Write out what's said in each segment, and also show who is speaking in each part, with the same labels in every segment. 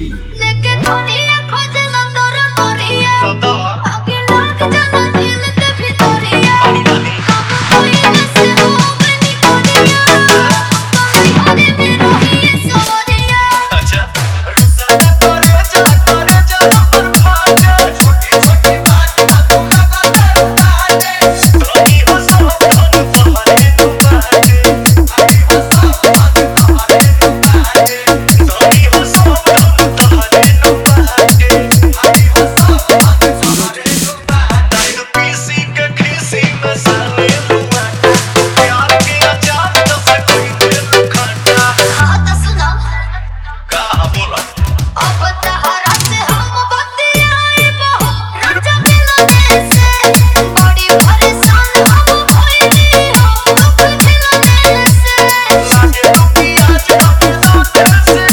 Speaker 1: लेके धोनिया खोजला तोरा मोरिया आगे लाग जाना दिल के भितरिया कब कोई से हो बनी कोरिया कभी हरे में रही सवरिया
Speaker 2: अच्छा रुसा करे जा पर फाटे छोटी छोटी बात तू लगा दे धोनी हो सब धन तोहरे तू बाटे आई हो सब धन तोहरे तू बाटे धोनी हो सब धन तोहरे तू बाटे आई हो सब धन तोहरे तू बाटे तू पीसी के खीसी मसाले लुआ प्यार के अचार तो से कोई दिल खटा
Speaker 1: हां तो सुनो
Speaker 2: का बोला
Speaker 1: अब तहरा से हम बतियाए बहु राजा मिलने से बड़ी परेशान हम भइली हो दुख मिलने से
Speaker 2: लागे तू पियाज अपने लौटे से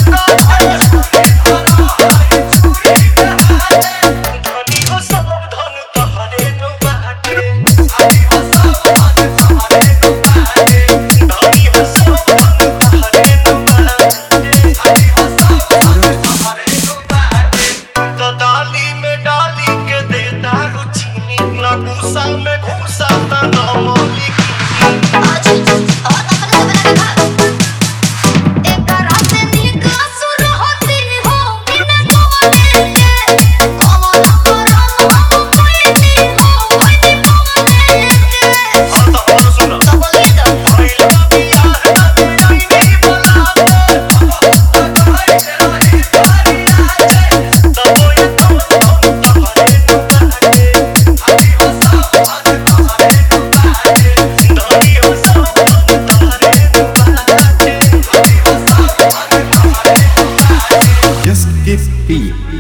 Speaker 2: धनी हो सब धन तोहरे नु बाटे आई हो सब धन तोहरे नु बाटे धनी हो सब धन तोहरे नु बाटे आई हो सब धन तोहरे नु बाटे तो डाली में डाली के देता रुचीनी ना भूसा में घूसा ता ना मोली की
Speaker 1: आज और अपने बना एक रात नीक असुर होती हो बिना कोने के कमल पर हम कोई हो कोई कोने के
Speaker 2: और तो और सुना
Speaker 1: तो बोलिए तो
Speaker 2: भइल बा बियाह ना आई नहीं बोलावे तोहरे रही तोहरी राजे तबो ये तो धन तोहरे नु बाटे आई हो सब धन तोहरे नु बाटे धनी हो सब धन तोहरे नु बाटे आई हो सब धन तोहरे नु बाटे
Speaker 3: Just give beat.